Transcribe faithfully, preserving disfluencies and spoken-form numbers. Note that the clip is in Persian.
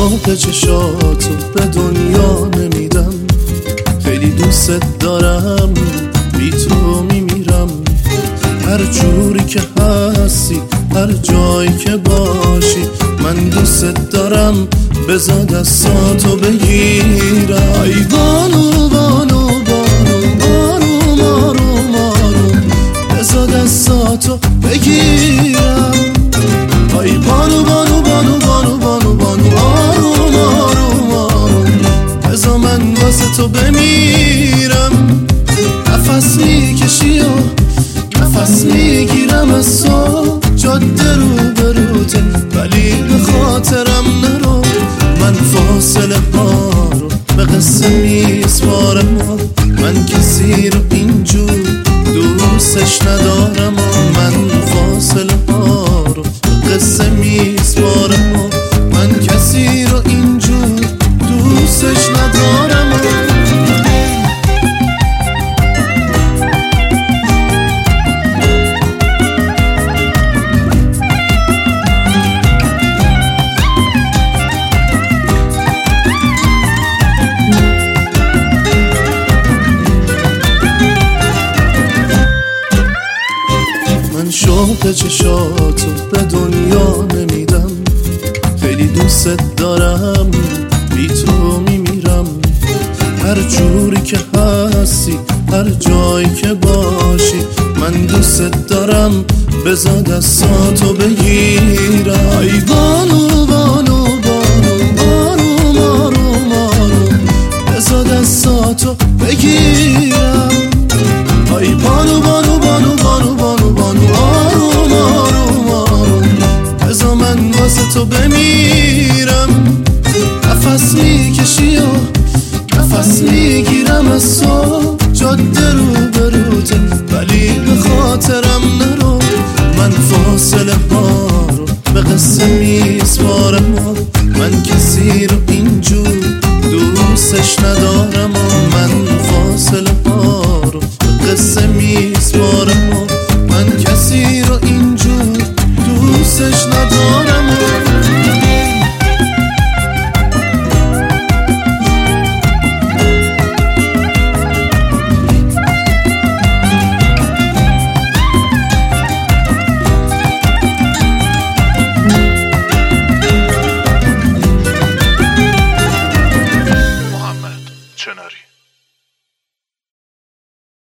شوق چشاتو به دنیا نمیدم، خیلی دوست دارم، بی تو میمیرم. هر جوری که هستی، هر جایی که باشی، من دوست دارم، بذار دستاتو بگیرم. ای بانو بانو بانو بانو مارو مارو، بذار دستاتو بگیرم. ای بانو بانو بانو بانو بانو بانو آروم آروم آروم، بذار من واسه تو بمیرم. نفس میکشی و نفس میگیرم از تو، جاده رو بروته ولی به خاطرم نرو. من فاصله ها رو به قصه میسپارم، من کسی رو اینجور دوستش ندارم. من فاصله ها رو به قصه میسپارم، من کسی رو اینجور دوستش ندارم. من شوق چشاتو به دنیا نمیدم، خیلی دوست دارم، بی تو میمیرم. هر جوری که هستی، هر جایی که باشی، من دوست دارم، بذار دستاتو بگیرم. ای بانو بانو بانو بانو مارو مارو، بذار دستاتو بگیرم. ای بانو بانو بانو بانو بانو بانو آروم آروم آروم، بذار من واسه تو بمیرم. نفس میکشی و نفس میگیرم از تو، جاده رو بروته ولی به خاطرم نرو. من فاصله ها رو به قصه میسپارم، من کسی رو اینجور دوستش ندارم. من فاصله ها رو به قصه میسپارم، من کسی رو اینجور دوستش ندارم. محمد چناری.